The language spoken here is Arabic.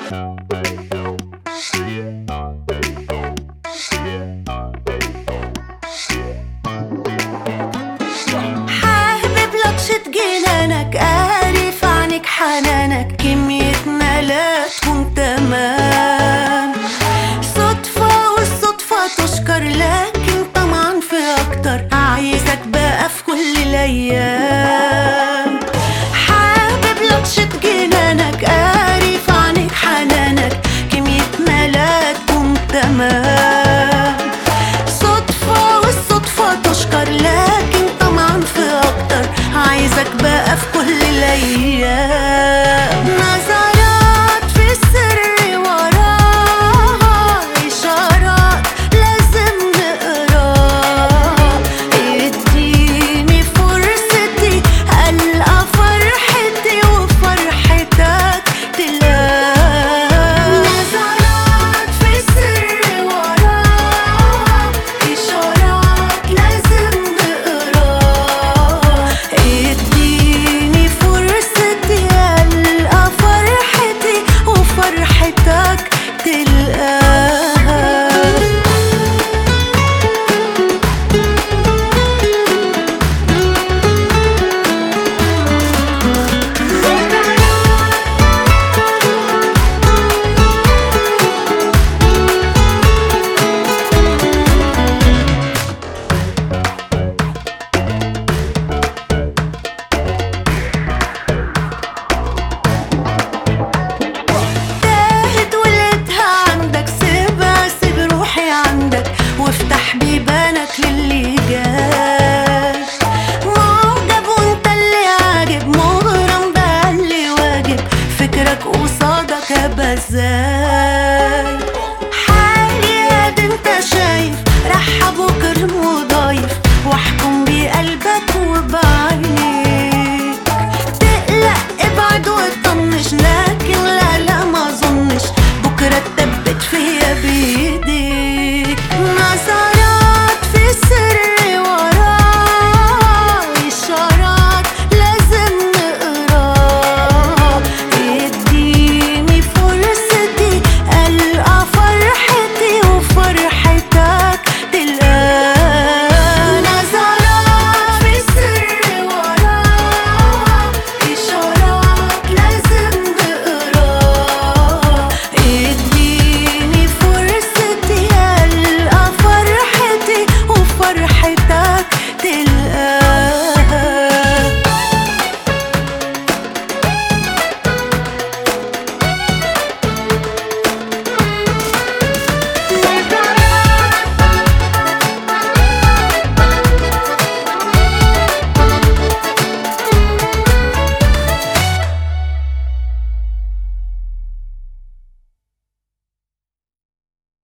حابب لطشة جنانك، قاري في عينيك حنانك، كميتنا لا تكون تمام. صدفة والصدفة تشكر، لكن طمعا في أكتر، عايزك بقى في كل الأيام. حابب لطشة جنانك، قاري في عينيك حنانك، كميتنا لا تكون تمام. صدفة والصدفة تشكر، لكن طمعا في أكتر، عايزك بقى في كل الأيام. نظرات في السر وراها إشارات لازم نقراها، اديني فرصتي ألقى فرحتي وفرحتك تلاقي. نظرات في السر وراها إشارات لازم نقراها، اديني فرصتي ألقى فرحتي وفرحتك تلقاها. تاهت ولقيتها عندك، سيبها سيب روحي عندك، وافتح بيبانك للي جاي. معجب وانت اللي عاجب، مغرم بقى اللي واجب، فكرك قصادك بزاي.